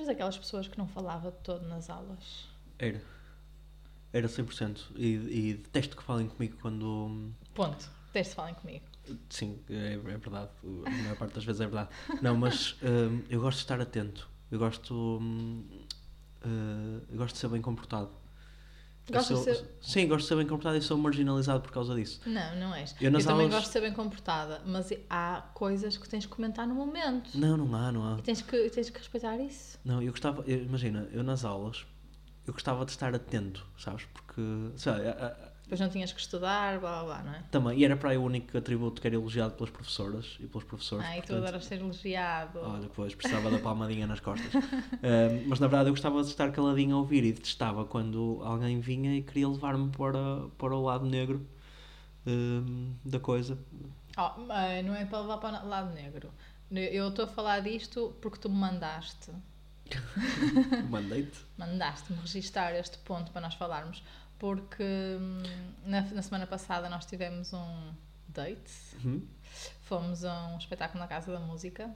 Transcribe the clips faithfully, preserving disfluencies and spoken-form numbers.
Eras aquelas pessoas que não falava de todo nas aulas? Era. Era cem por cento. E, e detesto que falem comigo quando... Ponto. Detesto que falem comigo. Sim, é, é verdade. A maior parte das vezes é verdade. Não, mas hum, eu gosto de estar atento. Eu gosto... Hum, uh, eu gosto de ser bem comportado. Gosto sou, de ser... Sim, gosto de ser bem comportado e sou marginalizado por causa disso. Não, não és. Eu, eu nas também aulas... gosto de ser bem comportada, mas há coisas que tens que comentar no momento. Não, não há, não há. E tens que, tens que respeitar isso. Não, eu gostava... Eu, imagina, eu nas aulas, eu gostava de estar atento, sabes? Porque, sei lá, a, a, Depois não tinhas que estudar, blá blá blá, não é? também, e era para aí o único atributo que era elogiado pelas professoras e pelos professores. Ah, e tu portanto, adoras ser elogiado. olha, pois, precisava da palmadinha nas costas. uh, mas na verdade eu gostava de estar caladinho a ouvir e detestava quando alguém vinha e queria levar-me para, para o lado negro uh, da coisa. Oh, não é para levar para o lado negro. Eu estou a falar disto porque tu me mandaste. Mandei-te. Mandaste-me registar este ponto para nós falarmos. Porque hum, na, na semana passada nós tivemos um date. Uhum. Fomos a um espetáculo na Casa da Música.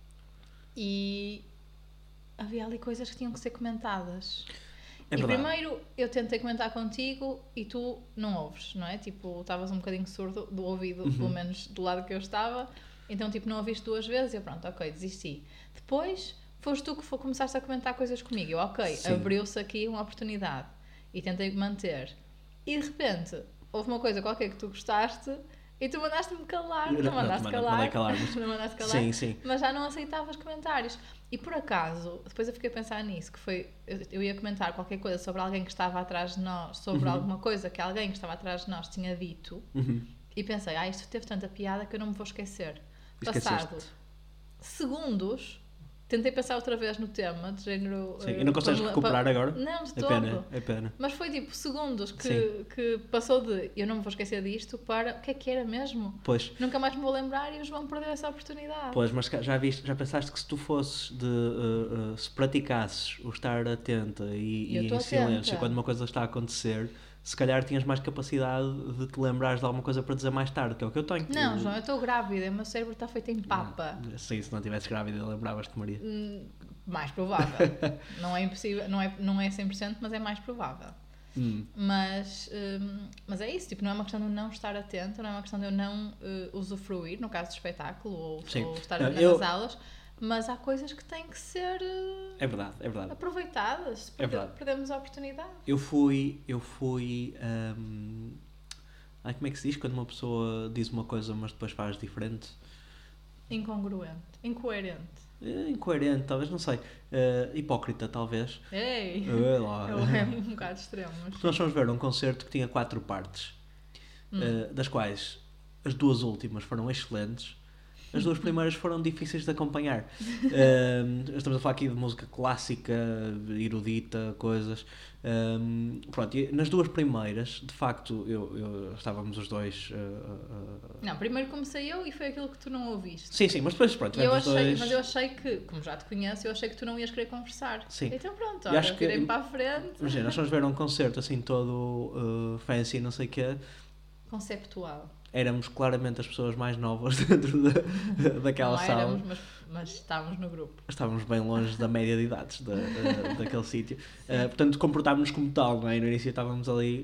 E havia ali coisas que tinham que ser comentadas. É e verdade. primeiro eu tentei comentar contigo e tu não ouves, não é? Tipo, estavas um bocadinho surdo do ouvido, Uhum. pelo menos do lado que eu estava. Então, tipo, não ouviste duas vezes e eu, pronto, ok, desisti. Depois, foste tu que foi, começaste a comentar coisas comigo. Eu, ok, Sim. abriu-se aqui uma oportunidade. E tentei manter. E de repente, houve uma coisa qualquer que tu gostaste e tu mandaste-me calar. Não, Não, mandaste não, calar. mandei calar, mas... não mandaste calar. Sim, sim. Mas já não aceitavas comentários. E por acaso, depois eu fiquei a pensar nisso, que foi, eu, eu ia comentar qualquer coisa sobre alguém que estava atrás de nós, sobre Uhum. alguma coisa que alguém que estava atrás de nós tinha dito, Uhum. e pensei, ah, isto teve tanta piada que eu não me vou esquecer. Esqueceste. Passado segundos, tentei pensar outra vez no tema, de género... Sim. uh, E não consegues para- recuperar para- agora? Não, de É todo. pena, é pena. Mas foi tipo segundos que, Sim. que passou de eu não me vou esquecer disto para o que é que era mesmo? Pois. Nunca mais me vou lembrar e os vão perder essa oportunidade. Pois, mas já viste, já pensaste que se tu fosses de uh, uh, se praticasses o estar atenta e, Eu e tô em silêncio atenta. quando uma coisa está a acontecer, se calhar tinhas mais capacidade de te lembrares de alguma coisa para dizer mais tarde, que é o que eu tenho. Não, eu, João, eu estou grávida, o meu cérebro está feito em papa. Sim, se não estivesses grávida, lembravas-te, Maria. Hum, Mais provável. não é impossível, não é, não é cem por cento, mas é mais provável. Hum. Mas, hum, mas é isso, tipo, não é uma questão de eu não estar atenta, não é uma questão de eu não uh, usufruir, no caso do espetáculo, ou, Sim. ou estar Não, nas eu- aulas, mas há coisas que têm que ser uh, É verdade, é verdade. aproveitadas. É verdade. Perdemos a oportunidade. Eu fui, eu fui, hum, ai, como é que se diz quando uma pessoa diz uma coisa mas depois faz diferente? Incongruente, incoerente. Eh, Incoerente, talvez, não sei. Eh, hipócrita, talvez. Ei! Eh, lá. Eu é um bocado extremo. mas- Porque nós fomos ver um concerto que tinha quatro partes, Hum. eh, das quais as duas últimas foram excelentes, as duas primeiras foram difíceis de acompanhar. Eh, estamos a falar aqui de música clássica, erudita, coisas. Eh, pronto, e nas duas primeiras, de facto, eu, eu- estávamos os dois. eh, eh, Não, primeiro comecei eu e foi aquilo que tu não ouviste. Sim, sim, mas depois, pronto, E eu tivemos os achei, dois. mas eu achei que, como já te conheço, eu achei que tu não ias querer conversar. Sim. Então pronto, E olha, acho que- virei-me para a frente. Imagina, nós fomos ver um concerto assim todo uh, fancy, não sei o quê. Conceptual. Éramos claramente as pessoas mais novas dentro da, daquela não sala. éramos, mas, mas estávamos no grupo. Estávamos bem longe da média de idades da, da- daquele sítio. Uh, portanto, comportámos-nos como tal, não é? No início estávamos ali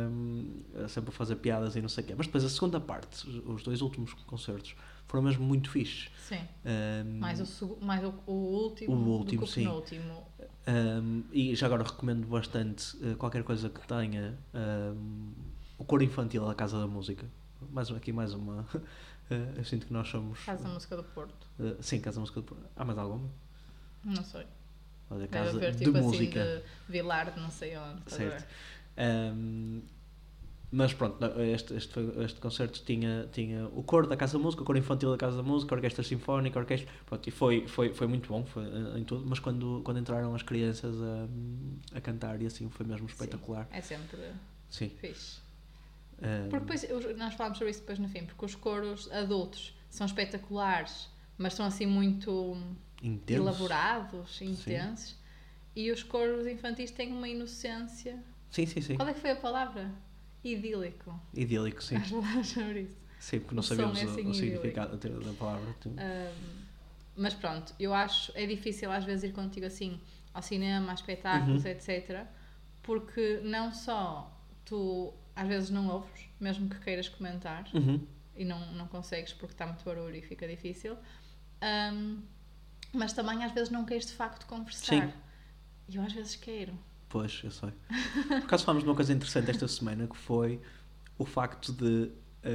um, sempre a fazer piadas e não sei o quê. Mas depois a segunda parte, os, os dois últimos concertos, foram mesmo muito fixes. Sim. Um, Mais o, segu- mais o, o último O último, do que o sim. penúltimo. Um, e já agora recomendo bastante uh, qualquer coisa que tenha um, o coro infantil da Casa da Música. Mais um- aqui mais uma. uh, eu sinto que nós somos. Casa da Música do Porto. uh, sim, Casa da Música do Porto. Há mais alguma? Não sei. Olha, Deve Casa haver de tipo Música. assim de Vilar de não sei onde. estás a Certo. ver? Um, mas pronto, não, este, este, foi- este concerto tinha, tinha o coro da Casa da Música, o coro infantil da Casa da Música, a orquestra sinfónica, a orquestra. Pronto, e foi, foi, foi muito bom foi, uh, em tudo, mas quando, quando entraram as crianças a, a cantar e assim foi mesmo espetacular. Sim, é sempre Sim. fixe. Um, Porque depois, eu- nós falámos sobre isso depois no fim, porque os coros adultos são espetaculares, mas são assim muito intenso. elaborados, intensos, e os coros infantis têm uma inocência. Sim, sim, sim. Qual é que foi a palavra? Idílico. Idílico, sim. Às palavras sobre isso. Sim, porque não O som sabíamos é o, assim o significado da da palavra. Um, mas pronto, eu acho é difícil às vezes ir contigo assim ao cinema, a espetáculos, Uhum. etcétera. Porque não só tu às vezes não ouves, mesmo que queiras comentar, Uhum. e não, não consegues porque está muito barulho e fica difícil, um, mas também às vezes não queres de facto conversar. Sim. E eu às vezes quero. Pois, eu sei. Por acaso falámos de uma coisa interessante esta semana, que foi o facto de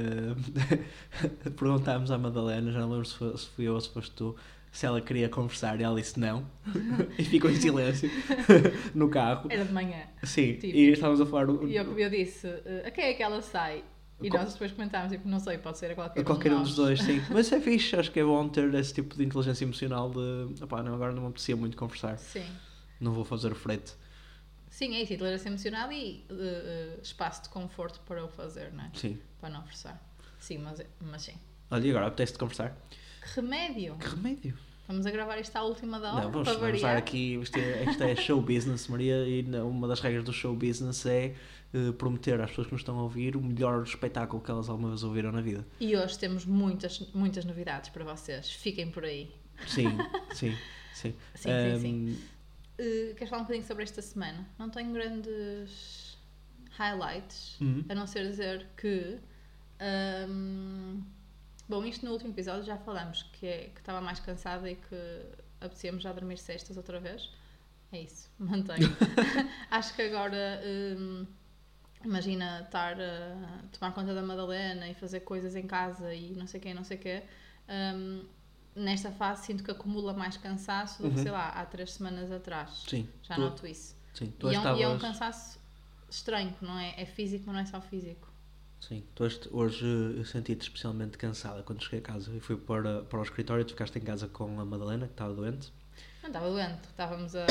uh, perguntarmos à Madalena, já não lembro se, foi, se fui eu ou se foste tu, se ela queria conversar, e ela disse não, e ficou em silêncio no carro. Era de manhã. Sim, Tipo, e estávamos a falar... E eu, eu disse, uh, a quem é que ela sai? E Qual- nós depois comentámos, tipo, não sei, pode ser a qualquer, a qualquer um um de dos nós. dois, sim. Mas é fixe, acho que é bom ter esse tipo de inteligência emocional de, opá, não, agora não me apetecia muito conversar, Sim. não vou fazer o frete. Sim, é isso, inteligência emocional e uh, uh, espaço de conforto para o fazer, não é? Sim. Para não forçar. Sim, mas, mas sim. Olha, e agora apetece-te conversar? Que remédio! Que remédio? Vamos a gravar isto à última da hora, Não, vamos, para vamos variar. estar aqui, isto é, isto é show business, Maria, e não, uma das regras do show business é uh, prometer às pessoas que nos estão a ouvir o melhor espetáculo que elas alguma vez ouviram na vida. E hoje temos muitas, muitas novidades para vocês. Fiquem por aí. Sim, sim, sim. Sim, um, sim, sim. Uh, queres falar um bocadinho sobre esta semana? Não tenho grandes highlights, Uhum. a não ser dizer que... Um, bom, isto no último episódio já falamos, que, é, que estava mais cansada e que apetecia-me já dormir cestas outra vez. É isso, mantenho. Acho que agora... Um, imagina estar a tomar conta da Madalena e fazer coisas em casa e não sei o quê, não sei o quê. Um, nesta fase sinto que acumula mais cansaço do que, Uhum. sei lá, há três semanas atrás. Sim. Já tu, noto isso. Sim, tu E é, um, e é um estavas... cansaço estranho, não é? É físico, não é só físico. Sim, tu hoje, hoje eu senti-te especialmente cansada quando cheguei a casa e fui para, para o escritório. Tu ficaste em casa com a Madalena, que estava doente. Não estava doente, estávamos a,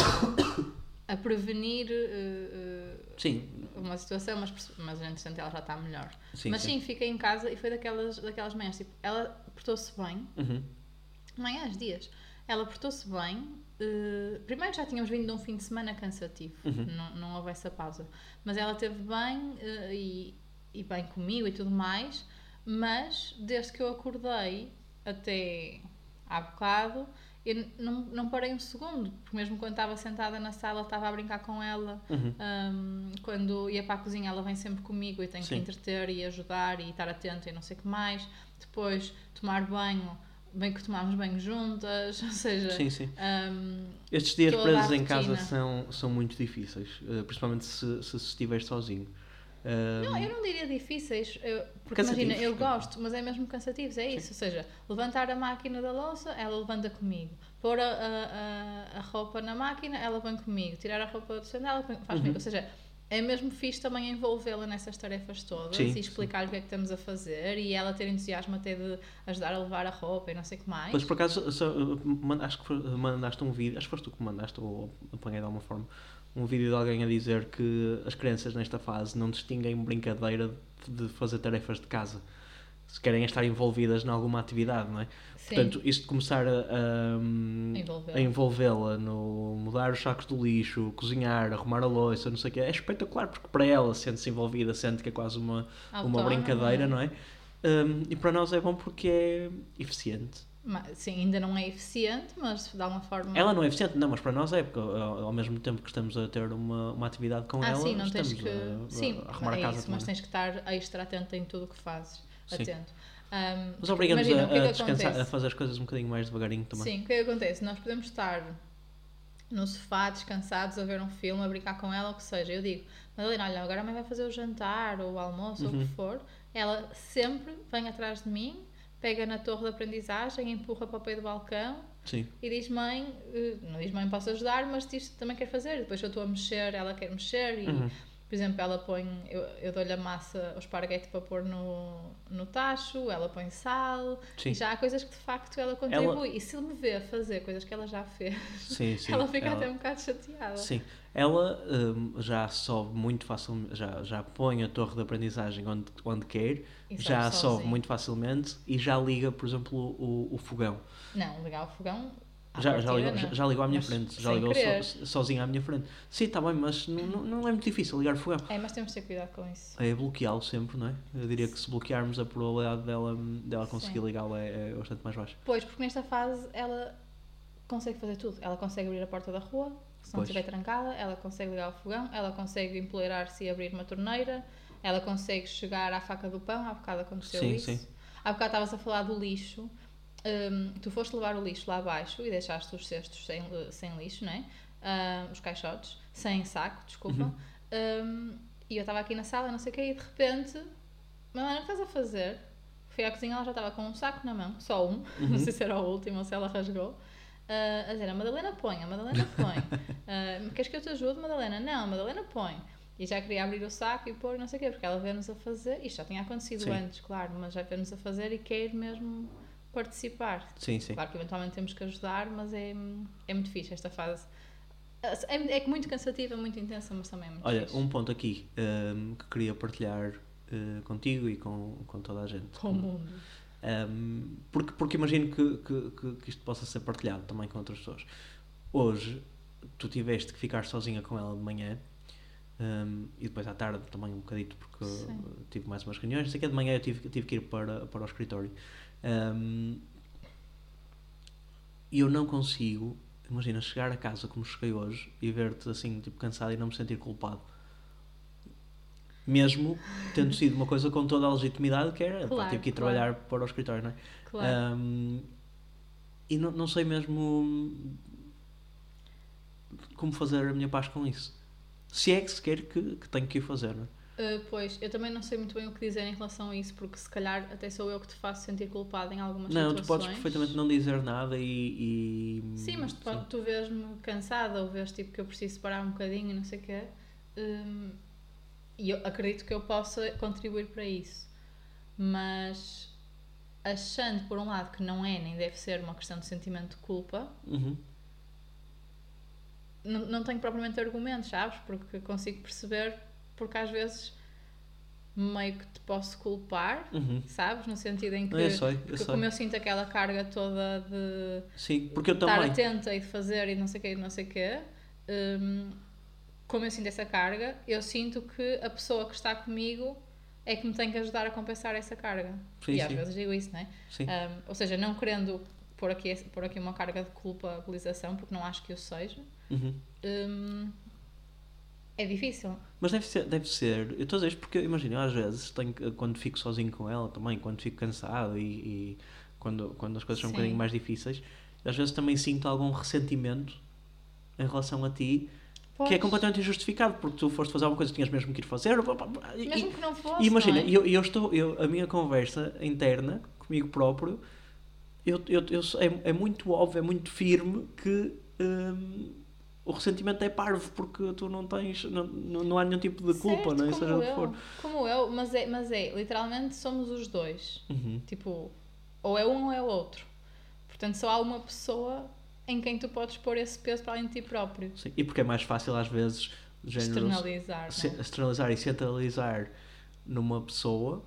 a prevenir uh, uh, Sim. uma situação, mas, mas entretanto ela já está melhor. Sim, mas sim, sim. fiquei em casa e foi daquelas, daquelas manhãs, tipo, ela portou-se bem, Uhum. manhãs, dias, ela portou-se bem. Uh, primeiro já tínhamos vindo de um fim de semana cansativo, Uhum. não, não houve essa pausa, mas ela esteve bem uh, e, e bem comigo e tudo mais, mas desde que eu acordei até há bocado eu não, não parei um segundo, porque mesmo quando estava sentada na sala estava a brincar com ela. Uhum. Um, quando ia para a cozinha ela vem sempre comigo e tenho Sim. que entreter e ajudar e estar atenta e não sei o que mais. Depois tomar banho, bem que tomámos banho juntas, ou seja, Sim, sim. um, Estes dias toda presos a em casa rotina. são, são muito difíceis, uh, principalmente se, se estiveres sozinho. Um, Não, eu não diria difíceis, eu, porque Cansativos. imagina, eu gosto, mas é mesmo cansativos, é isso. Ou seja, levantar a máquina da louça, ela levanta comigo. Pôr a, a, a roupa na máquina, ela vem comigo. Tirar a roupa do estande, ela faz Uhum. comigo. Ou seja, é mesmo fixe também envolvê-la nessas tarefas todas Sim, e explicar-lhe o que é que estamos a fazer e ela ter entusiasmo até de ajudar a levar a roupa e não sei o que mais. Pois por acaso, só, uh, man- acho que foi- mandaste um vídeo, acho que foste tu que mandaste, ou apanhei de alguma forma, um vídeo de alguém a dizer que as crianças nesta fase não distinguem brincadeira de fazer tarefas de casa. Se querem estar envolvidas em alguma atividade, não é? Sim. Portanto, isto de começar a, a, Envolvê-la. a envolvê-la no mudar os sacos do lixo, cozinhar, arrumar a louça, não sei o quê, é espetacular, porque para ela sente-se envolvida, sente que é quase uma, uma Autónoma. brincadeira, não é? Um, e para nós é bom porque é eficiente. Mas, sim, ainda não é eficiente, mas de alguma forma... Ela não é eficiente, não, mas para nós é, porque ao, ao mesmo tempo que estamos a ter uma, uma atividade com ah, ela, sim, não estamos tens que... a, sim, a arrumar é a casa isso, mas também. tens que estar extra atento em tudo o que fazes. Sim. Atento. Um, Mas obriga-nos imagina, a, o que é a que descansar, acontece? a fazer as coisas um bocadinho mais devagarinho também. Sim, o que é que acontece? Nós podemos estar no sofá, descansados, a ver um filme, a brincar com ela, o que seja. Eu digo, Madalena, olha, agora a mãe vai fazer o jantar ou o almoço Uhum. ou o que for. Ela sempre vem atrás de mim, pega na torre de aprendizagem, empurra para o pé do balcão Sim. e diz, mãe, eh, não diz mãe, posso ajudar, mas diz também quer fazer. Depois eu estou a mexer, ela quer mexer e, Uhum. por exemplo, ela põe, eu, eu dou-lhe a massa, o esparguete para pôr no, no tacho, ela põe sal, Sim. e já há coisas que de facto ela contribui. E se me vê a fazer coisas que ela já fez, Sim, sim. ela fica Ela- até um bocado chateada. Sim, ela hum, já sobe muito facilmente, já, já põe a torre de aprendizagem onde, onde quer, E já sobe sobe sozinha. muito facilmente e já liga, por exemplo, o, o fogão. Não, ligar o fogão À Já, já, ligou, partida, já, já ligou à minha mas frente, já sem ligou querer. so, sozinha à minha frente. Sim, está bem, mas não, não, não é muito difícil ligar o fogão. É, mas temos de ter cuidado com isso. É bloqueá-lo sempre, não é? Eu diria que se bloquearmos, a probabilidade dela, dela conseguir Sim. ligá-lo é, é bastante mais baixa. Pois, porque nesta fase ela consegue fazer tudo. Ela consegue abrir a porta da rua, se não Pois. estiver trancada, ela consegue ligar o fogão, ela consegue empoleirar-se e abrir uma torneira, ela consegue chegar à faca do pão. Há bocado aconteceu Sim, isso. sim. Há bocado estavas a falar do lixo. Hum, tu foste levar o lixo lá abaixo e deixaste os cestos sem, sem lixo, não é? Hum, os caixotes, sem saco, desculpa. Uhum. Hum, e eu estava aqui na sala, não sei o que, e de repente, Madalena, o que estás a fazer? Fui à cozinha, ela já estava com um saco na mão, só um, Uhum. não sei se era o último ou se ela rasgou. Uh, a dizer, a Madalena põe, a Madalena põe. Uh, queres que eu te ajude, Madalena? Não, a Madalena põe. E já queria abrir o saco e pôr e não sei o quê, porque ela vê-nos a fazer. Isto já tinha acontecido Sim. antes, claro, mas já vê-nos a fazer e quer mesmo participar. Sim, sim. Claro que eventualmente temos que ajudar, mas é, é muito fixe esta fase. É, é muito cansativa, muito intensa, mas também é muito Olha, fixe. um ponto aqui um, que queria partilhar uh, contigo e com, com toda a gente. Com o mundo. Um, porque, porque imagino que, que, que, que isto possa ser partilhado também com outras pessoas. Hoje, tu tiveste que ficar sozinha com ela de manhã. Um, e depois à tarde também um bocadito, porque Sim. tive mais umas reuniões. Sei que de manhã eu tive, tive que ir para, para o escritório. Um, e eu não consigo, imagina, chegar a casa como cheguei hoje e ver-te assim, tipo, cansado e não me sentir culpado. Mesmo tendo sido uma coisa com toda a legitimidade, que era, Claro, pá, tive que ir claro. trabalhar para o escritório, não é? Claro. Um, e não, não sei mesmo como fazer a minha paz com isso. Se é que sequer que, que tenho que ir fazer, não é? Uh, pois, eu também não sei muito bem o que dizer em relação a isso, porque se calhar até sou eu que te faço sentir culpado em algumas Não, situações. tu podes perfeitamente não dizer nada e... e Sim, mas tu, tu vês-me cansada ou vês tipo, que eu preciso parar um bocadinho e não sei o quê. Um, e eu acredito que eu possa contribuir para isso. Mas achando, por um lado, que não é nem deve ser uma questão de sentimento de culpa, Uhum. não, não tenho propriamente argumentos, sabes? Porque consigo perceber, porque às vezes meio que te posso culpar, Uhum. sabes? No sentido em que, Eu sei, eu porque sei. como eu sinto aquela carga toda de Sim, porque eu estar também. atenta e de fazer e não sei o quê, e não sei o quê, hum, como eu sinto essa carga, eu sinto que a pessoa que está comigo é que me tem que ajudar a compensar essa carga. Sim, e às sim. vezes digo isso, não é? Sim. Um, ou seja, não querendo pôr aqui, pôr aqui uma carga de culpabilização, porque não acho que eu seja, Uhum. hum, é difícil. Mas deve ser, deve ser. Eu estou a dizer isto porque, imagina, eu às vezes tenho, que- quando fico sozinho com ela também, quando fico cansado e, e quando, quando as coisas são um Sim. bocadinho mais difíceis, às vezes também sinto algum ressentimento em relação a ti, Pois, que é completamente injustificado, porque tu foste fazer alguma coisa que tinhas mesmo que ir fazer. E, mesmo que não fosse, e imagina, não é? eu, eu estou, eu, a minha conversa interna comigo próprio, eu, eu, eu, é, é muito óbvio, é muito firme que hum, o ressentimento é parvo, porque tu não tens, não, não, não há nenhum tipo de culpa, Certo, não é? como Seja o que eu, for. como eu, mas é, mas é, literalmente somos os dois. Uhum. Tipo, ou é um ou é o outro. Portanto, só há uma pessoa em quem tu podes pôr esse peso para além de ti próprio. Sim, e porque é mais fácil às vezes de género, Externalizar, se- não é? externalizar e centralizar numa pessoa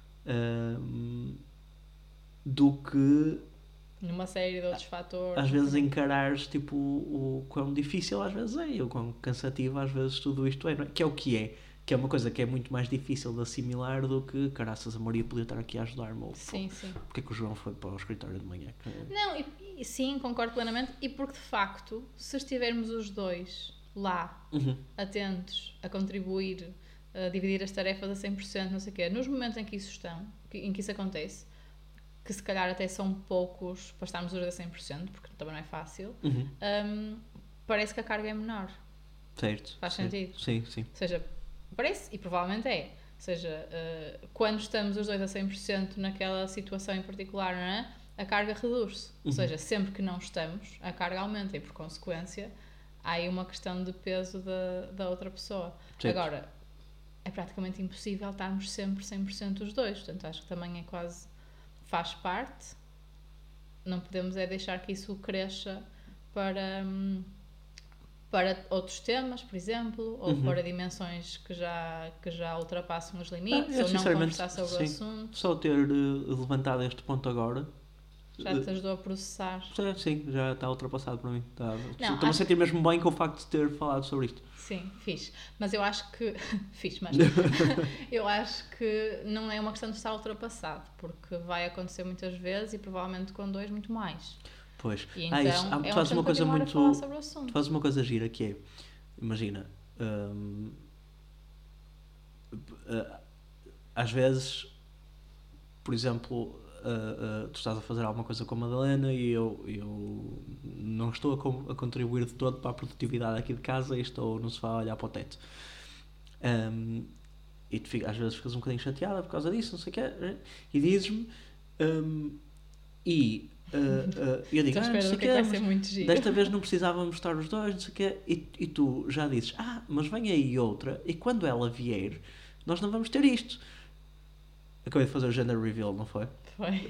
hum, do que Numa série de outros fatores. às não vezes sei. encarares tipo o, o quão difícil às vezes é e o quão cansativo às vezes tudo isto é, não é? Que é o que é, que é uma coisa que é muito mais difícil de assimilar do que caraças, a Maria podia estar aqui a ajudar-me ou Sim, sim. porque é que o João foi para o escritório de manhã. Que- Não, e, e sim, concordo plenamente. E porque de facto, se estivermos os dois lá, Uhum. atentos, a contribuir, a dividir as tarefas a cem por cento, não sei o quê, nos momentos em que isso estão, em que isso acontece, que se calhar até são poucos para estarmos os dois a cem por cento, porque também não é fácil, Uhum. hum, parece que a carga é menor. Certo. Faz certo. sentido. Sim, sim. Ou seja, parece, e provavelmente é. Ou seja, uh, quando estamos os dois a cem por cento naquela situação em particular, não é? A carga reduz-se. Ou Uhum. seja, sempre que não estamos, a carga aumenta e, por consequência, há aí uma questão de peso da, da outra pessoa. Certo. Agora, é praticamente impossível estarmos sempre cem por cento os dois. Portanto, acho que também é quase... faz parte. Não podemos é deixar que isso cresça para... hum, para outros temas, por exemplo, ou Uhum. para dimensões que já, que já ultrapassam os limites, Ah, eu, ou não sinceramente, conversar sobre sim. o assunto. Só ter uh, levantado este ponto agora Já te ajudou a processar. Sim, sim, já está ultrapassado para mim. Está... Não, Estou-me a acho- sentir mesmo bem com o facto de ter falado sobre isto. Sim, fixe. Mas eu acho que. Fixe, mas. Eu acho que não é uma questão de estar ultrapassado, porque vai acontecer muitas vezes e provavelmente com dois muito mais. Pois. E Ah, então isso, ah, tu é uma fazes questão uma de coisa continuar muito. a falar sobre o Tu assunto. fazes uma coisa gira que é. Imagina. hum, ah, às vezes, por exemplo, ah, ah, tu estás a fazer alguma coisa com a Madalena e eu, eu não estou a, com- a contribuir de todo para a produtividade aqui de casa e estou no sofá a olhar para o teto. Hum, e tu fica- às vezes ficas um bocadinho chateada por causa disso, não sei o quê, né? E dizes-me, hum, e ah, ah, eu digo, Estou à ah, não espera sei do o que é que vai quê, ser mas muito giro. desta vez não precisávamos estar os dois, não sei o quê, e, e tu já dizes, ah, mas vem aí outra, e quando ela vier, nós não vamos ter isto. Acabei de fazer o gender reveal, não foi? Foi.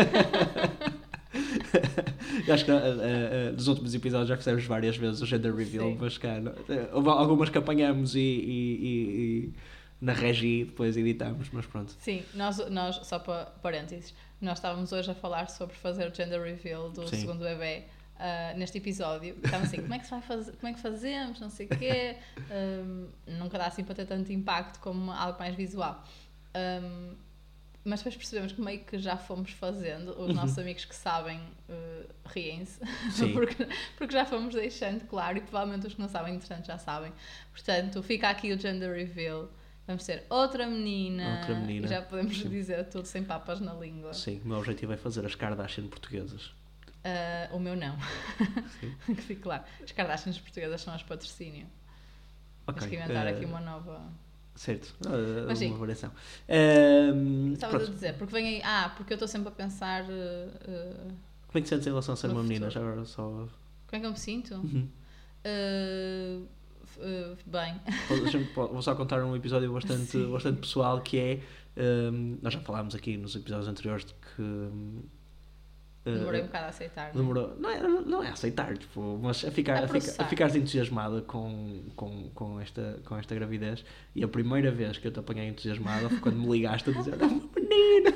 Eu acho que uh, uh, nos últimos episódios já fizemos várias vezes o gender reveal, Sim. mas cá, não- uh, houve algumas que apanhamos e, e- e- e na regi depois editamos, mas pronto. Sim, nós, nós, só para parênteses, nós estávamos hoje a falar sobre fazer o gender reveal do Sim. segundo bebê ah, neste episódio. Estávamos assim, como é que se vai fazer, como é que fazemos, não sei o quê. Ahm, nunca dá assim para ter tanto impacto como algo mais visual. Ahm, mas depois percebemos que meio que já fomos fazendo, os nossos amigos que sabem uh, riem-se, Sim. porque, porque já fomos deixando claro e provavelmente os que não sabem, entretanto, já sabem. Portanto, fica aqui o gender reveal. Vamos ter outra menina, Outra menina. e já podemos Sim. dizer tudo sem papas na língua. Sim, o meu objetivo é fazer as Kardashian portuguesas. Uh, o meu não. Sim. Que fique claro. As Kardashians portuguesas são as patrocínio. Ok. Tens que inventar uh, aqui uma nova. Certo, uh, Mas sim. uma variação. Um, Estavas a pronto. dizer, porque vem aí. Ah, porque eu estou sempre a pensar. Uh, uh, Como é que te sentes em relação a ser No uma menina? Já futuro. agora só. como é que eu me sinto? Uhum. Uh, f- uh, bem. Deixa-me- Vou só contar um episódio bastante, Sim. bastante pessoal que é. um, nós já falámos aqui nos episódios anteriores de que. um, uh, Demorei um bocado a aceitar. Não é? demorou, não, é, não é aceitar, tipo, mas a, ficar, A a, ficar, processar. a ficares entusiasmada com, com, com, esta, com esta gravidez. E a primeira vez que eu te apanhei entusiasmada foi quando me ligaste a dizer: é uma menina!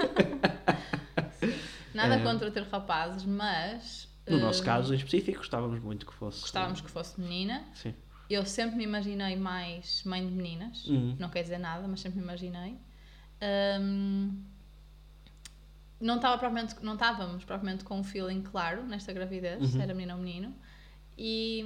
Nada Eh, contra ter rapazes, mas. No nosso uh, caso em específico, gostávamos muito que fosse. Gostávamos que fosse menina. Sim. Eu sempre me imaginei mais mãe de meninas. Uhum. Não quer dizer nada, mas sempre me imaginei. Um, não, estava propriamente, não estávamos propriamente com um feeling claro nesta gravidez, Uhum. se era menino ou menino. E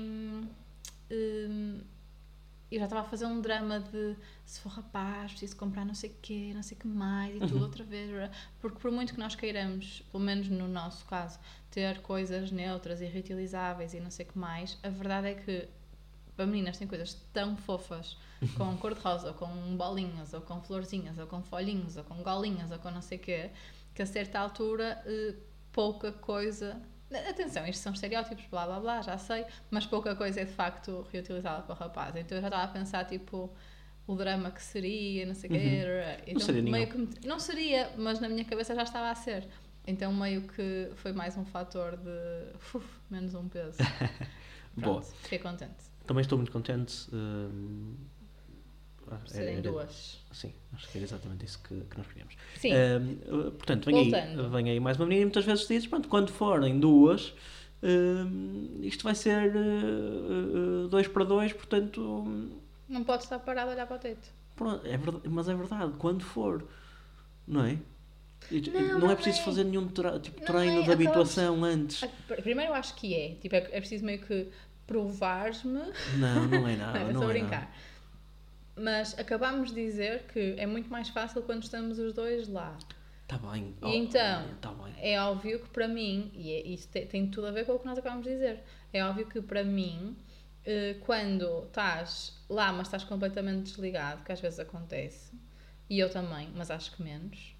hum, eu já estava a fazer um drama de se for rapaz, preciso comprar não sei o quê, não sei o que mais e tudo Uhum. outra vez. Porque por muito que nós queiramos, pelo menos no nosso caso, ter coisas neutras e reutilizáveis e não sei o que mais, a verdade é que para meninas tem coisas tão fofas, com cor-de-rosa, ou com bolinhas, ou com florzinhas, ou com folhinhos, ou com golinhas, ou com não sei o quê, que a certa altura eh, pouca coisa... Atenção, isto são estereótipos, blá blá blá, já sei, mas pouca coisa é de facto reutilizável para o rapaz. Então eu já estava a pensar, tipo, o drama que seria, não sei o quê. Uhum. Então, seria meio nenhum. que me- não seria, mas na minha cabeça já estava a ser. Então meio que foi mais um fator de... uf, menos um peso. Boa. Pronto, fiquei contente. Também estou muito contente. hum, ah, Por serem era- duas. Sim, acho que era exatamente isso que, que nós queríamos. Sim. Hum, portanto, vem aí, Voltando. vem aí mais uma menina e muitas vezes dizes, pronto, quando forem duas, hum, isto vai ser uh, uh, dois para dois, portanto, hum, Não pode estar parado a olhar para o teto. pronto, é verdade, mas é verdade, quando for, não é? E- Não, não, não é preciso é. fazer nenhum tra- tipo, Não treino é, de habituação antes. Ah, Primeiro eu acho que é. Tipo, é, é preciso meio que provares-me. Não, não é nada. Não, não estou a é brincar. nada. Mas acabámos de dizer que é muito mais fácil quando estamos os dois lá. Está bem. E então, Está bem. é óbvio que para mim, e é, isso tem, tem tudo a ver com o que nós acabamos de dizer, é óbvio que para mim, eh, quando estás lá, mas estás completamente desligado, que às vezes acontece, e eu também, mas acho que menos,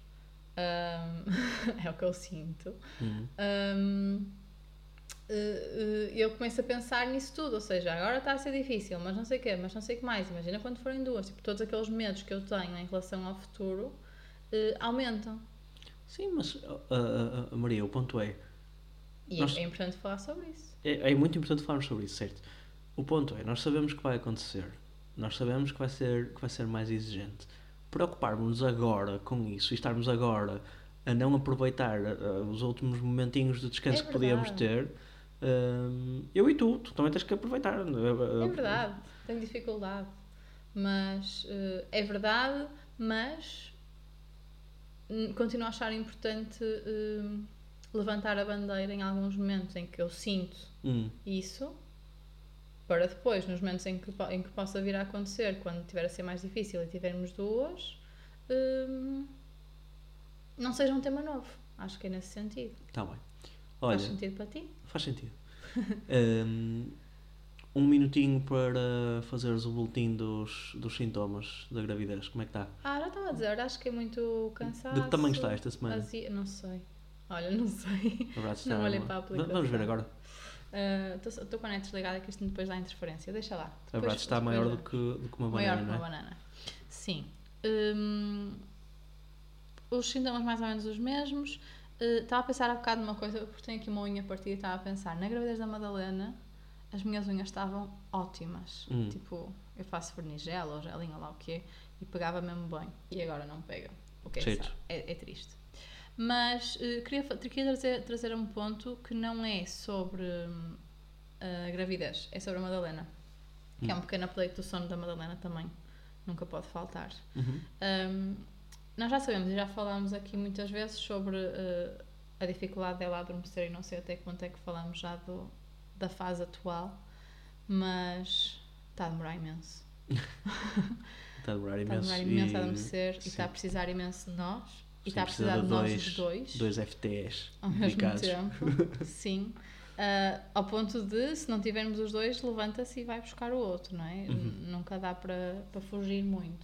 ahm, é o que eu sinto, Uhum. ahm, eh, eh, eu começo a pensar nisso tudo, ou seja, agora está a ser difícil, mas não sei o quê, mas não sei o que mais, imagina quando forem duas, tipo, todos aqueles medos que eu tenho em relação ao futuro eh, aumentam. Sim, mas, ah, ah, ah, Maria, o ponto é, E Nós- é importante falar sobre isso. é, é muito importante falarmos sobre isso, certo? O ponto é, nós sabemos que vai acontecer, nós sabemos que vai ser, que vai ser mais exigente. Preocuparmos-nos agora com isso e estarmos agora a não aproveitar uh, os últimos momentinhos de descanso É que podíamos verdade. ter, uh, eu e tu, tu também tens que aproveitar. É verdade, tenho dificuldade. Mas uh, é verdade, mas hum, continuo a achar importante hum, levantar a bandeira em alguns momentos em que eu sinto Hum, isso, para depois, nos momentos em que, po- em que possa vir a acontecer, quando tiver a ser mais difícil e tivermos duas, hum, não seja um tema novo. Acho que é nesse sentido. tá bem. Faz Olha, sentido para ti? faz sentido. Um, um minutinho para fazeres o boletim dos, dos sintomas da gravidez. Como é que está? Ah, já estava a dizer, acho que é muito cansaço. De que tamanho está esta semana? azia- Não sei. Olha, não sei. A verdade está Não olhei uma- para a Va- aplicação. Vamos ver agora. Estou com a net desligada que isto depois dá interferência. Deixa lá. A Depois- verdade está depois maior dá. do que, do que uma Maior banana, que não uma é? banana. Sim. Hum, os sintomas mais ou menos os mesmos. Uh, Estava a pensar há bocado numa coisa, porque tenho aqui uma unha partida e estava a pensar. Na gravidez da Madalena, as minhas unhas estavam ótimas. Hum. Tipo, eu faço vernigel ou gelinho ou lá o quê, e pegava mesmo bem. E agora não pega. O que é, Certo. sabe? é, é triste. Mas uh, queria, fa- queria trazer, trazer um ponto que não é sobre hum, a gravidez, é sobre a Madalena. Que é um pequeno update do sono da Madalena também. Nunca pode faltar. Uhum. Um, nós já sabemos e já falámos aqui muitas vezes sobre uh, a dificuldade dela adormecer e não sei até quanto é que falamos já do, da fase atual, mas está a demorar imenso. Está a demorar Está a imenso. demorar imenso a e- adormecer e sim. está a precisar imenso de nós e Sim, está a precisa precisar de nós dois, os dois dois F T S ao mesmo dedicados. tempo. Sim. Uh, ao ponto de, se não tivermos os dois, levanta-se e vai buscar o outro, não é? Uhum. N- Nunca dá para, para fugir muito.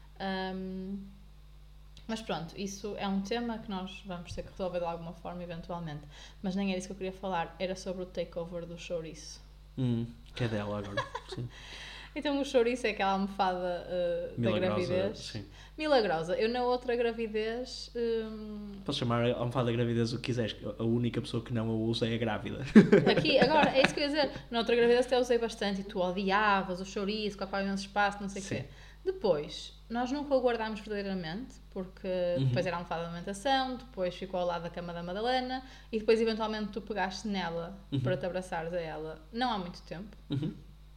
Um, mas pronto, isso é um tema que nós vamos ter que resolver de alguma forma, eventualmente. Mas nem era isso que eu queria falar, era sobre o takeover do chouriço. Hum, que é dela agora. Sim. Então, o chouriço é aquela almofada uh, da Milagrosa, gravidez. sim. Milagrosa. Eu, na outra gravidez, um, Podes chamar a almofada da gravidez o que quiseres. A única pessoa que não a usa é a grávida. aqui, agora, é isso que eu ia dizer. Na outra gravidez até usei bastante e tu odiavas o chouriço, que ocupava imenso espaço, não sei o Sim. quê. Depois, nós nunca o guardámos verdadeiramente, porque Uhum. depois era a almofada de alimentação, depois ficou ao lado da cama da Madalena e depois, eventualmente, tu pegaste nela Uhum. para te abraçares a ela, não há muito tempo. Uhum.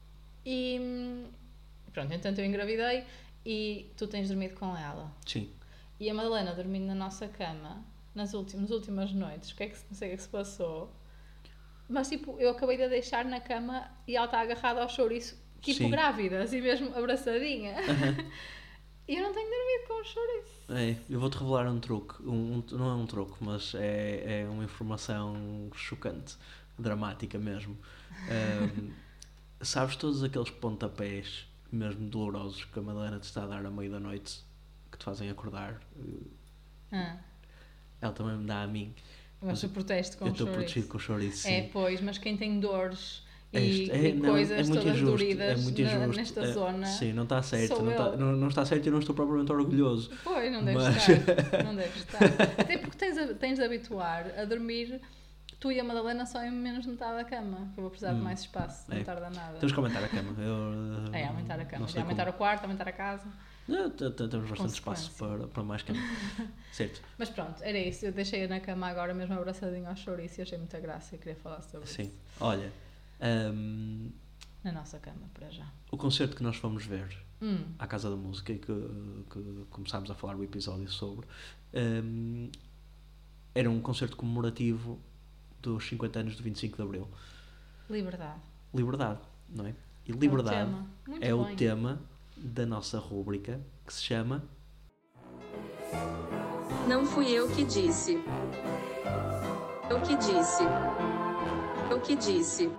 E hum, pronto, então eu engravidei e tu tens dormido com ela. Sim. E a Madalena dormindo na nossa cama nas últimas, nas últimas noites, o que é que, se- não sei o que é que se passou, mas tipo, eu acabei de a deixar na cama e ela está agarrada ao chouriço, tipo Sim. grávida, assim mesmo abraçadinha. Uhum. E eu não tenho dormido com o chouriço. É, eu vou-te revelar um truque. Um, um- não é um truque, mas é, é uma informação chocante, dramática mesmo. Ahm, sabes todos aqueles pontapés, mesmo dolorosos, que a Madalena te está a dar à meia da noite, que te fazem acordar? Ah, Ela também me dá a mim. mas Mas tu protestes com eu o estou chouriço. protegido com o chouriço, sim. É, pois, mas quem tem dores e, É isto- é- e não, coisas é muito todas injusto, doridas é muito na- injusto. nesta É, zona. Sim, não está certo. sou Não está, eu. não, não está certo e eu não estou propriamente orgulhoso. Pois, não deve Mas- estar. Não deve estar. Até porque tens, a- tens de habituar a dormir tu e a Madalena só em menos de metade da cama, que eu vou precisar de Hum, mais espaço, não é. tarda nada. Temos que aumentar a cama. Eu, É, aumentar a cama. não Já sei aumentar como. o quarto, aumentar a casa. Não, t- t- temos bastante espaço Consequência. para, para mais cama. Certo. Mas pronto, era isso. Eu deixei-a na cama agora, mesmo abraçadinho ao chouriço, e achei muita graça e queria falar sobre Sim. isso. Olha, hum, Na nossa cama, para já. o concerto que nós fomos ver Hum, à Casa da Música e que, que começámos a falar o episódio sobre, hum, era um concerto comemorativo dos cinquenta anos do vinte e cinco de Abril. liberdade. Liberdade, não é? E É o liberdade tema. Muito é bem. o tema da nossa rúbrica que se chama Não fui eu que disse. Eu que disse. Eu que disse.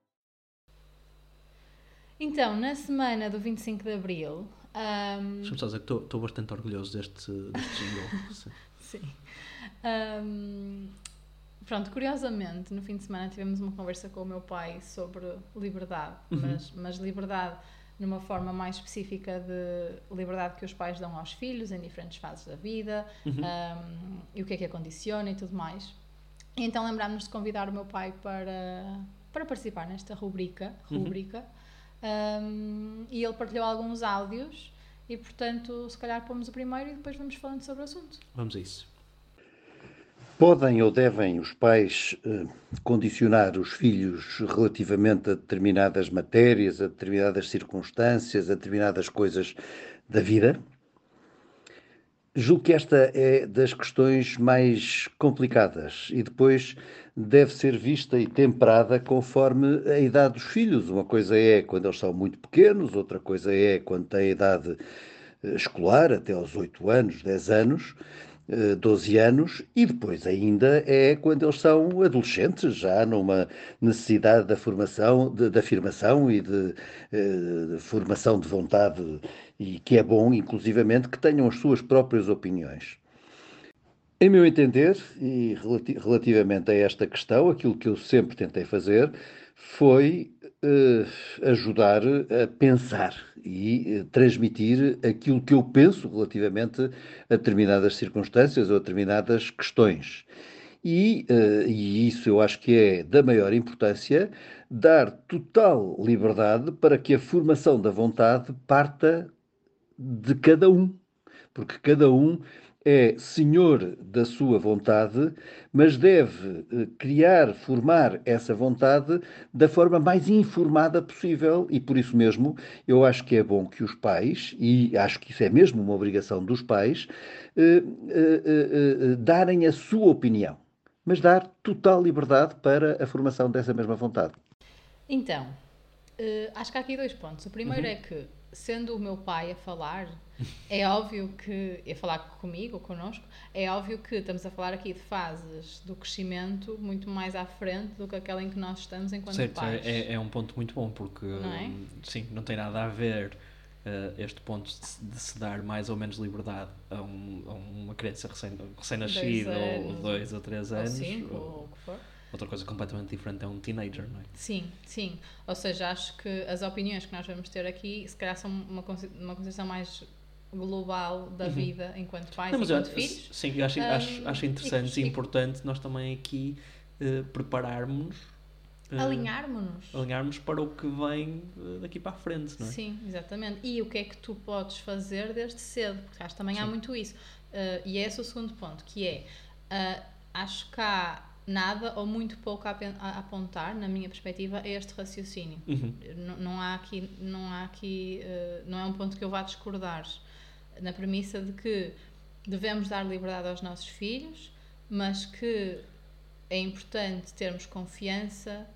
Então, na semana do vinte e cinco de Abril. ahm, Deixa-me só dizer que estou- estou bastante orgulhoso deste, deste jingle. Sim. Sim. Ahm, pronto, curiosamente, no fim de semana tivemos uma conversa com o meu pai sobre liberdade, Uhum. mas, mas liberdade numa forma mais específica de liberdade que os pais dão aos filhos em diferentes fases da vida, Uhum. ahm, e o que é que a condiciona e tudo mais. E então lembrámos-nos de convidar o meu pai para, para participar nesta rubrica, Uhum. rubrica ahm, e ele partilhou alguns áudios e, portanto, se calhar pomos o primeiro e depois vamos falando sobre o assunto. Vamos a isso. Podem ou devem os pais eh, condicionar os filhos relativamente a determinadas matérias, a determinadas circunstâncias, a determinadas coisas da vida? Julgo que esta é das questões mais complicadas e depois deve ser vista e temperada conforme a idade dos filhos. Uma coisa é quando eles são muito pequenos, outra coisa é quando têm a idade eh, escolar, até aos oito anos, dez anos, eh, doze anos, e depois ainda é quando eles são adolescentes, já numa necessidade da formação, de, de afirmação e de, eh, de formação de vontade, e que é bom, inclusivamente, que tenham as suas próprias opiniões. Em meu entender, e relati- relativamente a esta questão, aquilo que eu sempre tentei fazer foi eh, ajudar a pensar e eh, transmitir aquilo que eu penso relativamente a determinadas circunstâncias ou a determinadas questões. E, eh, e isso eu acho que é da maior importância, dar total liberdade para que a formação da vontade parta de cada um, porque cada um é senhor da sua vontade, mas deve eh, criar, formar essa vontade da forma mais informada possível, e por isso mesmo eu acho que é bom que os pais, e acho que isso é mesmo uma obrigação dos pais, eh, eh, eh, eh, darem a sua opinião, mas dar total liberdade para a formação dessa mesma vontade. Então, eh, acho que há aqui dois pontos. O primeiro é que, sendo o meu pai a falar, é óbvio que, a falar comigo ou connosco, é óbvio que estamos a falar aqui de fases do crescimento muito mais à frente do que aquela em que nós estamos enquanto Certo, pais. é, é um ponto muito bom, porque Não é? hum, sim, não tem nada a ver eh, este ponto de, se- de se dar mais ou menos liberdade a, um- a uma criança recém- recém-nascida, Dois ou anos, dois ou três ou anos. cinco, ou- ou o que for. Outra coisa completamente diferente é um teenager, não é? Sim, sim. Ou seja, acho que as opiniões que nós vamos ter aqui, se calhar, são uma, conce- uma concepção mais global da vida enquanto pais, Não, mas eu, enquanto filhos. sim, eu acho, Hum, acho, acho interessante e, e- importante nós também aqui eh, prepararmos, eh, Alinharmos-nos. alinharmos para o que vem eh, daqui para a frente, não é? Sim, exatamente. E o que é que tu podes fazer desde cedo? Porque acho que também há Sim. muito isso. Uh, e é esse o segundo ponto, que é, uh, acho que há nada ou muito pouco a, apen- a apontar, na minha perspectiva, a este raciocínio. Uhum. Não, não há aqui, não há aqui, uh, não é um ponto que eu vá discordar, na premissa de que devemos dar liberdade aos nossos filhos, mas que é importante termos confiança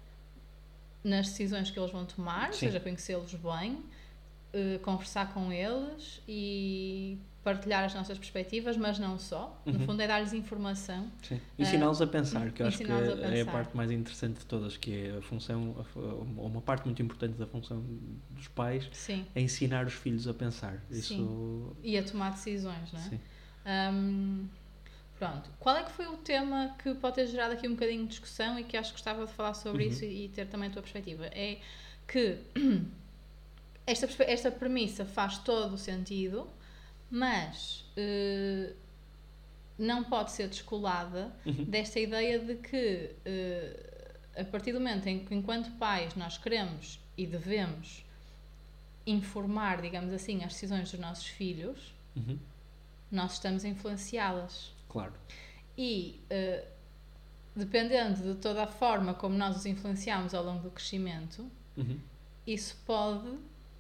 nas decisões que eles vão tomar, ou Sim. seja, conhecê-los bem, eh, conversar com eles e partilhar as nossas perspectivas, mas não só. No Uhum. fundo é dar-lhes informação. Sim. Ensiná-los a pensar, en- que eu acho que ensiná-los a é a pensar. parte mais interessante de todas, que é a função, a fu- uma parte muito importante da função dos pais Sim, é ensinar os filhos a pensar. Isso, Sim. e a tomar decisões, não é? sim. Ahm, pronto. Qual é que foi o tema que pode ter gerado aqui um bocadinho de discussão e que acho que gostava de falar sobre Uhum. isso e, e ter também a tua perspectiva? É que esta, perspe- esta premissa faz todo o sentido, mas eh, não pode ser descolada Uhum. desta ideia de que eh, a partir do momento em que, enquanto pais, nós queremos e devemos informar, digamos assim, as decisões dos nossos filhos, Uhum. nós estamos a influenciá-las. Claro. E, eh, dependendo de toda a forma como nós os influenciamos ao longo do crescimento, Uhum. isso pode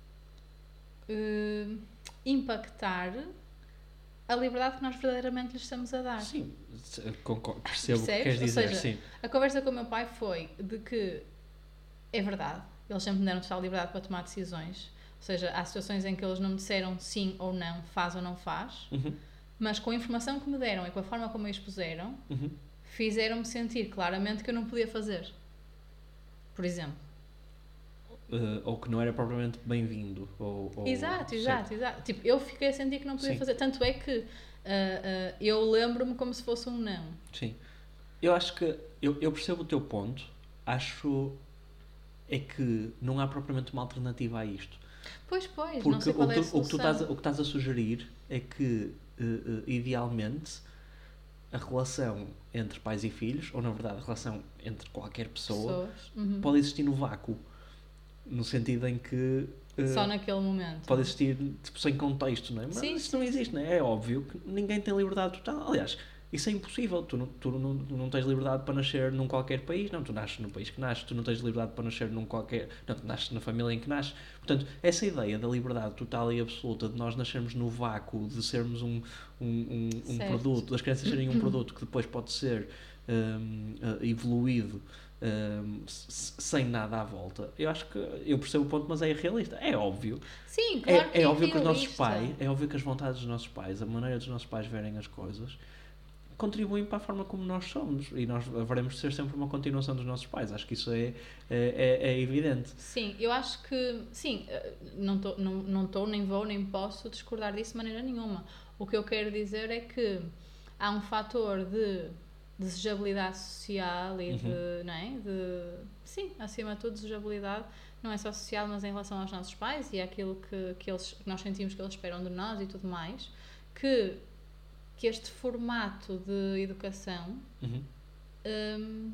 eh, impactar a liberdade que nós verdadeiramente lhes estamos a dar. Sim, se- concordo, percebo o que Percebes? queres Ou dizer, seja, sim. A conversa com o meu pai foi de que é verdade, eles sempre me deram total liberdade para tomar decisões. Ou seja, há situações em que eles não me disseram sim ou não, faz ou não faz, Uhum. mas com a informação que me deram e com a forma como a expuseram, Uhum. fizeram-me sentir claramente que eu não podia fazer. Por exemplo. Uh, ou que não era propriamente bem-vindo. Ou, ou- Exato, certo. exato, exato. Tipo, eu fiquei a sentir que não podia Sim. fazer. Tanto é que ah, ah, eu lembro-me como se fosse um não. Sim. Eu acho que. Eu, eu percebo o teu ponto. Acho. É que não há propriamente uma alternativa a isto. Pois, pois, não Porque sei qual o, é que a tu, o, que tu solução. estás a, o que estás a sugerir é que, uh, uh, idealmente, a relação entre pais e filhos, ou na verdade a relação entre qualquer pessoa, Pessoas. Uhum. pode existir no vácuo. No sentido em que. uh, Só naquele momento. Pode existir tipo, sem contexto, não é? Mas Sim, isso não existe, não é? É óbvio que ninguém tem liberdade total. Aliás, Isso é impossível. Tu, não, tu não, não tens liberdade para nascer num qualquer país. Não, tu nasces no país que nasces. Tu não tens liberdade para nascer num qualquer... Não, tu nasces na família em que nasces. Portanto, essa ideia da liberdade total e absoluta de nós nascermos no vácuo, de sermos um, um, um, um produto, das crianças serem um produto que depois pode ser um, evoluído um, sem nada à volta. Eu acho que... Eu percebo o ponto, mas é irrealista. É óbvio. Sim, claro que é, é é óbvio que os nossos realista. pais... É óbvio que as vontades dos nossos pais, a maneira dos nossos pais verem as coisas... contribuem para a forma como nós somos e nós haveremos de ser sempre uma continuação dos nossos pais. Acho que isso é, é, é evidente. Sim, eu acho que sim, não estou não, não tô, nem vou nem posso discordar disso de maneira nenhuma. O que eu quero dizer é que há um fator de desejabilidade social e uhum. de, não é? De, sim, acima de tudo desejabilidade, não é só social, mas em relação aos nossos pais e àquilo que, que, eles, que nós sentimos que eles esperam de nós e tudo mais, que que este formato de educação uhum. um,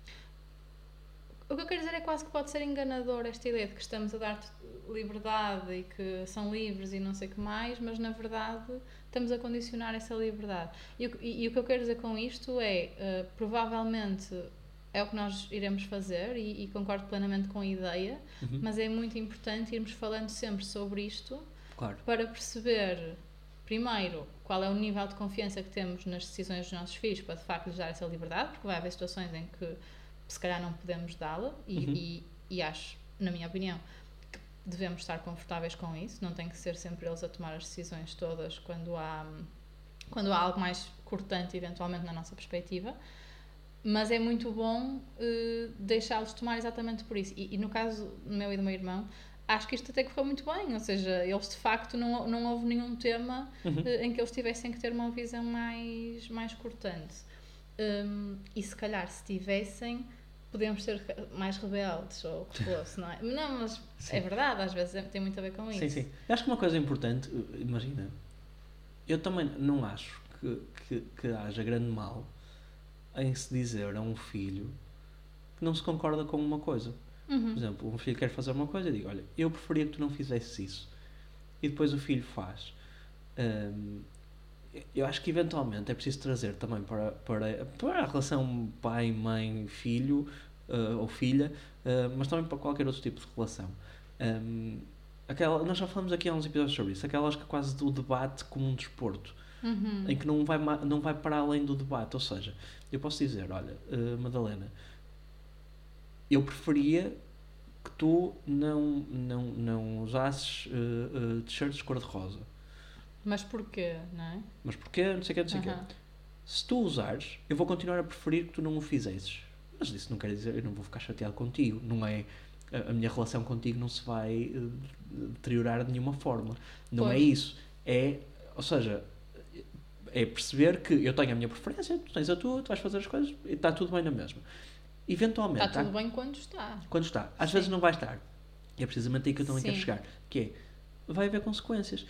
o que eu quero dizer é quase que pode ser enganador esta ideia de que estamos a dar liberdade e que são livres e não sei o que mais, mas na verdade estamos a condicionar essa liberdade e, e, e o que eu quero dizer com isto é uh, provavelmente é o que nós iremos fazer e, e concordo plenamente com a ideia, uhum. mas é muito importante irmos falando sempre sobre isto, claro. Para perceber primeiro, qual é o nível de confiança que temos nas decisões dos nossos filhos para de facto lhes dar essa liberdade, porque vai haver situações em que se calhar não podemos dá-la e, uhum. e, e acho, na minha opinião, que devemos estar confortáveis com isso, não tem que ser sempre eles a tomar as decisões todas quando há, quando há algo mais cortante eventualmente na nossa perspectiva, mas é muito bom uh, deixá-los tomar exatamente por isso e, e no caso meu e do meu irmão acho que isto até correu muito bem, ou seja, eles de facto não, não houve nenhum tema uhum. uh, em que eles tivessem que ter uma visão mais, mais cortante. Um, e se calhar se tivessem, podemos ser mais rebeldes ou o que fosse, não é? Não, mas sim. É verdade, às vezes é, tem muito a ver com isso. Sim, sim. Eu acho que uma coisa importante, imagina, eu também não acho que, que, que haja grande mal em se dizer a um filho que não se concorda com uma coisa. Uhum. Por exemplo, um filho quer fazer uma coisa e digo, olha, eu preferia que tu não fizesses isso. E depois o filho faz. Um, eu acho que eventualmente é preciso trazer também para, para, para a relação pai, mãe, filho uh, ou filha, uh, mas também para qualquer outro tipo de relação. Um, aquela, nós já falamos aqui há uns episódios sobre isso, aquelas que quase do debate como um desporto. Uhum. Em que não vai, não vai para além do debate. Ou seja, eu posso dizer, olha, uh, Madalena, eu preferia que tu não, não, não usasses uh, uh, t-shirts cor-de-rosa. Mas porquê, não é? Mas porquê? Não sei o quê, não sei o uhum. quê. Se tu usares, eu vou continuar a preferir que tu não o fizesses. Mas isso não quer dizer, eu não vou ficar chateado contigo. Não é, a, a minha relação contigo não se vai uh, deteriorar de nenhuma forma. Não pois. É isso. É, ou seja, é perceber que eu tenho a minha preferência, tu tens a tua, tu vais fazer as coisas e está tudo bem na mesma. Eventualmente... Está tudo há... bem quando está. Quando está. Às Sim. vezes não vai estar. E é precisamente aí que eu também Sim. quero chegar. Que é, vai haver consequências.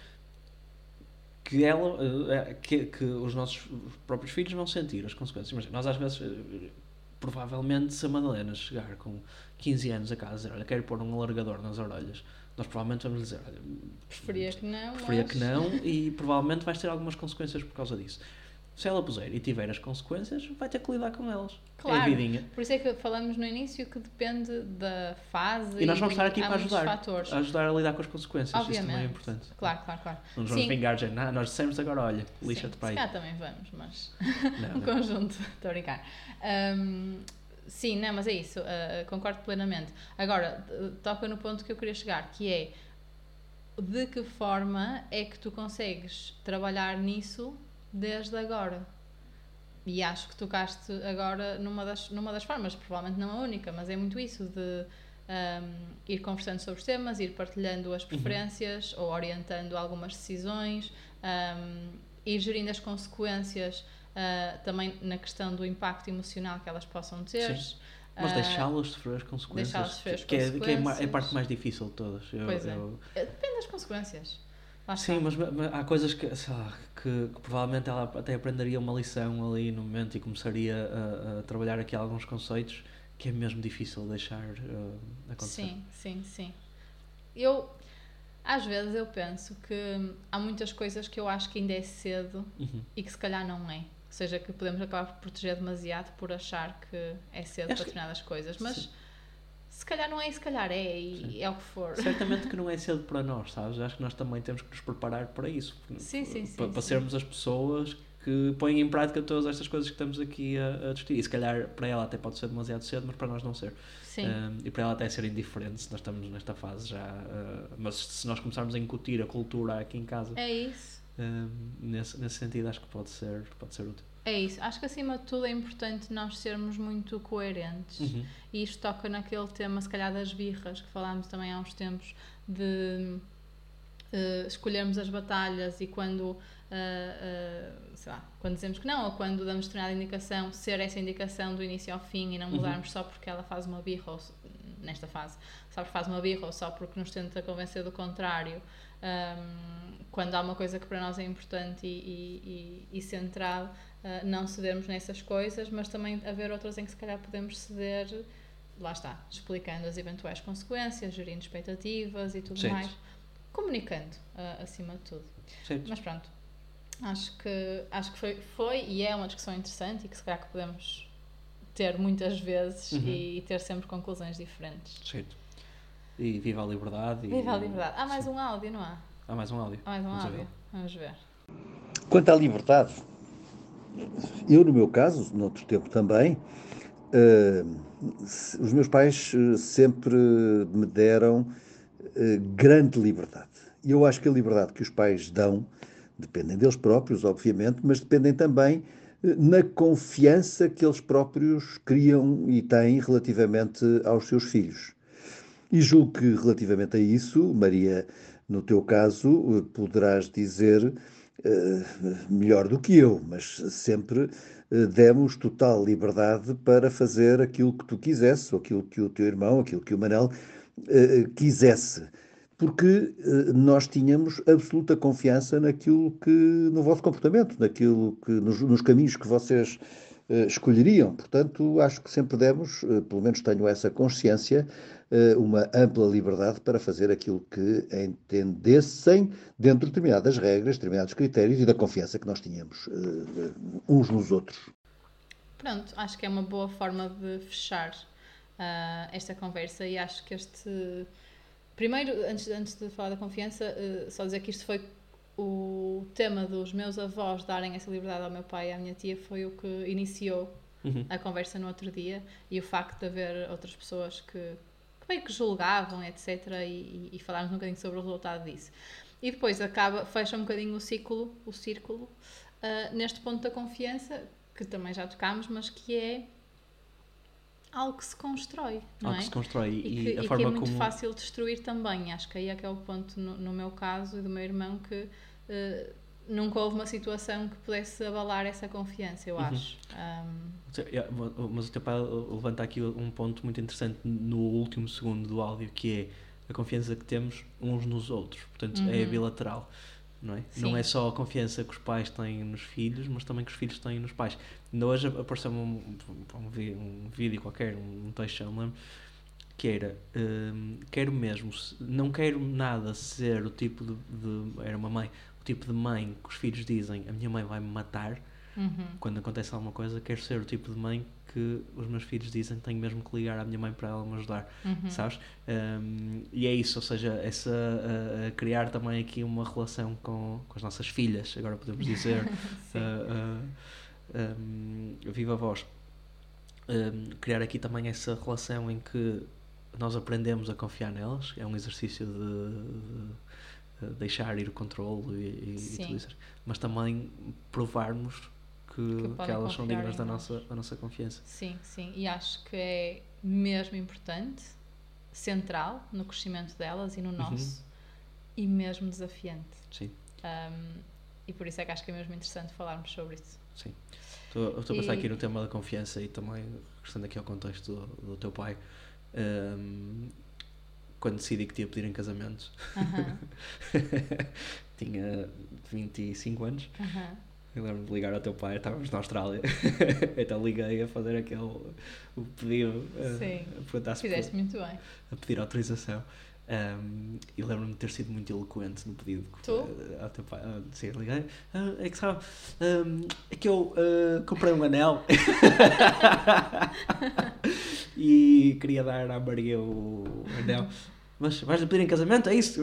Que, ela, que, que os nossos próprios filhos vão sentir as consequências. Mas nós às vezes, provavelmente, se a Madalena chegar com quinze anos a casa e dizer, olha, quero pôr um alargador nas orelhas, nós provavelmente vamos dizer, olha, preferia que não, preferia mas... que não e provavelmente vais ter algumas consequências por causa disso. Se ela puser e tiver as consequências, vai ter que lidar com elas. Claro, é a vidinha. Por isso é que falamos no início que depende da fase e nós vamos estar aqui e para ajudar, fatores. a ajudar a lidar com as consequências. Obviamente. Isso também é importante. Claro, claro, claro. Não nos vamos Sim. vingar, já, não, nós dissemos agora, olha, lixa-te para aí. Se cá também vamos, mas não, um não. conjunto, estou a brincar. Um, sim, não, mas é isso, uh, concordo plenamente. Agora, toca no ponto que eu queria chegar, que é de que forma é que tu consegues trabalhar nisso desde agora? E acho que tocaste agora numa das, numa das formas, provavelmente não a única, mas é muito isso de um, ir conversando sobre os temas, ir partilhando as preferências uhum. ou orientando algumas decisões, um, ir gerindo as consequências uh, também na questão do impacto emocional que elas possam ter. Sim. Mas uh, deixá-las sofrer as consequências, deixá-las sofrer as que, consequências. É, que é, é a parte mais difícil de todas. Eu, pois é. Eu... Depende das consequências. Sim, mas, mas há coisas que, sei lá, que, que provavelmente ela até aprenderia uma lição ali no momento e começaria a, a trabalhar aqui alguns conceitos que é mesmo difícil deixar uh, acontecer. Sim, sim, sim. Eu, às vezes eu penso que há muitas coisas que eu acho que ainda é cedo uhum. e que se calhar não é. seja, que podemos acabar por proteger demasiado por achar que é cedo Acho para que- determinadas coisas, mas Sim. se calhar não é e se calhar é, e Sim. é o que for. Certamente que não é cedo para nós, sabes? Acho que nós também temos que nos preparar para isso. Sim, sim, sim, Para, para sim. sermos as pessoas que põem em prática todas estas coisas que estamos aqui a, a discutir. E se calhar para ela até pode ser demasiado cedo, mas para nós não ser. Sim. Um, e para ela até ser indiferente se nós estamos nesta fase já. Uh, mas se nós começarmos a incutir a cultura aqui em casa, É isso. um, nesse, nesse sentido acho que pode ser, pode ser útil. É isso. Acho que acima de tudo é importante nós sermos muito coerentes. Uhum. E isto toca naquele tema, se calhar, das birras, que falámos também há uns tempos, de uh, escolhermos as batalhas e quando, uh, uh, sei lá, quando dizemos que não, ou quando damos determinada indicação, ser essa indicação do início ao fim e não mudarmos Uhum. só porque ela faz uma birra, ou nesta fase, só porque faz uma birra ou só porque nos tenta convencer do contrário. Um, quando há uma coisa que para nós é importante e, e, e central, uh, não cedermos nessas coisas, mas também haver outras em que se calhar podemos ceder, lá está, explicando as eventuais consequências, gerindo expectativas e tudo Certo. mais, comunicando, uh, acima de tudo. Certo. Mas pronto, acho que, acho que foi, foi e é uma discussão interessante e que se calhar que podemos ter muitas vezes Uhum. e, e ter sempre conclusões diferentes. Certo. E viva a liberdade. E, Viva a liberdade. Há mais sim. um áudio, não há? Há mais um áudio. Há mais um Vamos áudio. ver. Vamos ver. Quanto à liberdade, eu no meu caso, noutro tempo também, eh, os meus pais eh, sempre me deram eh, grande liberdade. E eu acho que a liberdade que os pais dão, dependem deles próprios, obviamente, mas dependem também eh, na confiança que eles próprios criam e têm relativamente aos seus filhos. E julgo que, relativamente a isso, Maria, no teu caso, eh, poderás dizer eh, melhor do que eu, mas sempre eh, demos total liberdade para fazer aquilo que tu quisesse, ou aquilo que o teu irmão, aquilo que o Manel eh, quisesse. Porque eh, nós tínhamos absoluta confiança naquilo que, no vosso comportamento, naquilo que, nos, nos caminhos que vocês eh, escolheriam. Portanto, acho que sempre demos, eh, pelo menos tenho essa consciência, eh, uma ampla liberdade para fazer aquilo que entendessem dentro de determinadas regras, determinados critérios e da confiança que nós tínhamos eh, uns nos outros. Pronto, acho que é uma boa forma de fechar uh, esta conversa e acho que este... Primeiro, antes, antes de falar da confiança, uh, só dizer que isto foi o tema dos meus avós darem essa liberdade ao meu pai e à minha tia, foi o que iniciou Uhum. a conversa no outro dia, e o facto de haver outras pessoas que, que meio que julgavam, etcétera, e, e falarmos um bocadinho sobre o resultado disso. E depois acaba, fecha um bocadinho o ciclo, o círculo, uh, neste ponto da confiança, que também já tocámos, mas que é algo que se constrói, não Algo é? que se constrói E, e, que, a e forma que é muito como... fácil destruir também. Acho que aí é que é o ponto, no, no meu caso e do meu irmão, que uh, nunca houve uma situação que pudesse abalar essa confiança, eu Uhum. acho. Um, Mas o teu pai levanta aqui um ponto muito interessante no último segundo do áudio, que é a confiança que temos uns nos outros. Portanto, é Uhum. bilateral. Não é? Sim. Não é só a confiança que os pais têm nos filhos, mas também que os filhos têm nos pais. Ainda hoje apareceu um, um, um vídeo qualquer, um texto, não me lembro, que era, hum, quero mesmo, não quero nada ser o tipo de, de, era uma mãe, o tipo de mãe que os filhos dizem, a minha mãe vai me matar, uhum. quando acontece alguma coisa, quero ser o tipo de mãe que os meus filhos dizem, tenho mesmo que ligar à minha mãe para ela me ajudar, Uhum. sabes? Um, e é isso, ou seja, essa, a, a criar também aqui uma relação com, com as nossas filhas, agora podemos dizer, uh, uh, um, viva voz, um, criar aqui também essa relação em que nós aprendemos a confiar nelas, é um exercício de, de deixar ir o controle e, e, e tudo isso, mas também provarmos que, que, que elas são dignas da nós. nossa, da nossa confiança. Sim, sim, e acho que é mesmo importante, central no crescimento delas e no nosso, uhum. e mesmo desafiante. Sim. Um, e por isso é que acho que é mesmo interessante falarmos sobre isso. Sim. Estou, estou a pensar e... aqui no tema da confiança e também, regressando aqui ao contexto do, do teu pai, um, quando decidi que te ia pedir em casamento, uh-huh. tinha vinte e cinco anos. Uh-huh. Eu lembro-me de ligar ao teu pai, estávamos na Austrália, então liguei a fazer aquele o pedido. Sim, a fizeste muito bem. A pedir autorização. Um, e lembro-me de ter sido muito eloquente no pedido. Tu? Uh, ao teu pai, uh, sim, liguei. Uh, é que sabe, um, é que eu uh, comprei um anel e queria dar à Maria o anel. Mas vais-lhe pedir em casamento, é isso?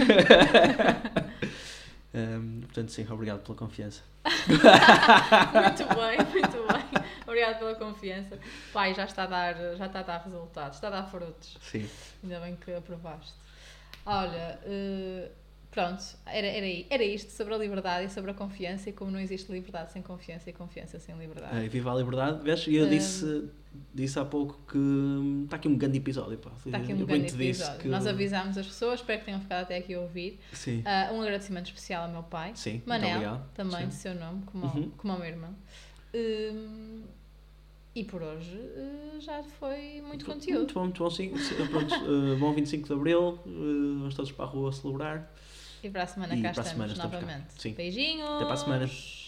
um, portanto, sim, obrigado pela confiança. Muito bem, muito bem. Obrigado pela confiança. Pai, já está a dar, já está a dar resultados, está a dar frutos. Sim. Ainda bem que aprovaste. Olha, uh, pronto, era, era, era isto sobre a liberdade e sobre a confiança e como não existe liberdade sem confiança e confiança sem liberdade. É, viva a liberdade, vês? E eu Um, disse, disse há pouco que hum, está aqui um grande episódio. Pá. Está aqui um Eu grande bem te disse episódio. que- Nós avisámos as pessoas, espero que tenham ficado até aqui a ouvir. Sim, Uh, um agradecimento especial ao meu pai, sim, muito Manel, obrigado. também Sim. de seu nome, como, ao- Uhum. como ao meu irmão. Um, e por hoje uh, já foi muito conteúdo. Muito bom, muito bom, sim. Pronto, uh, bom vinte e cinco de Abril, uh, vamos todos para a rua celebrar. E para a semana E cá para a estamos semana estamos cá. novamente. Sim. Beijinhos! Até para a semana.